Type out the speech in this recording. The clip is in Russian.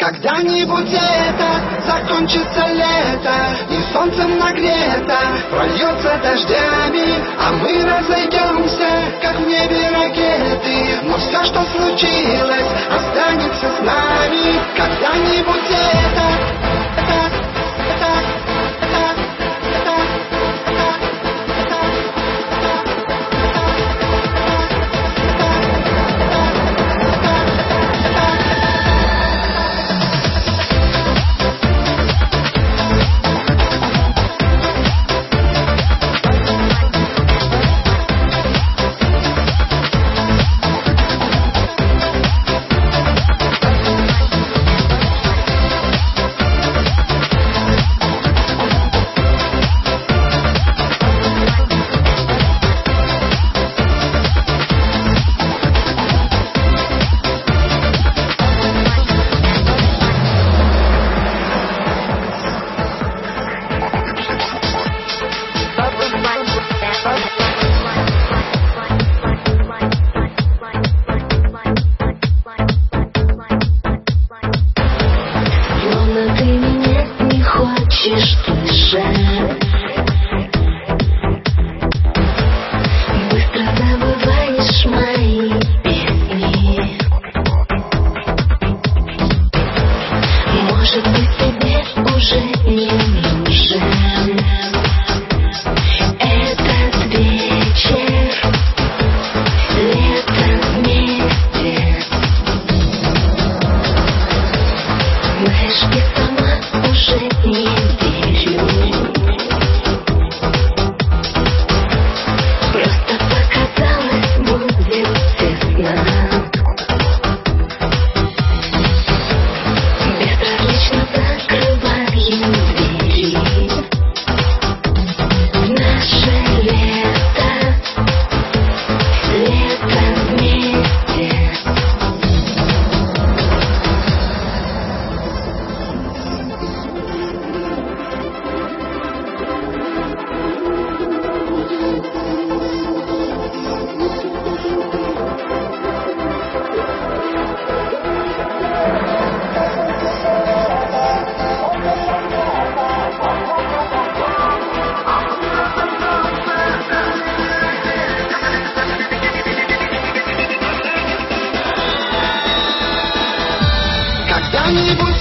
Когда-нибудь это закончится лето, и солнцем нагрето прольется дождями, а мы разойдемся, как в небе ракеты. Но все, что случилось, останется с нами. Когда-нибудь это быстро забываешь мои песни. Может быть, тебе уже не нужен этот вечер, лето вместе. Знаешь, я сама уже не верю. когда-нибудь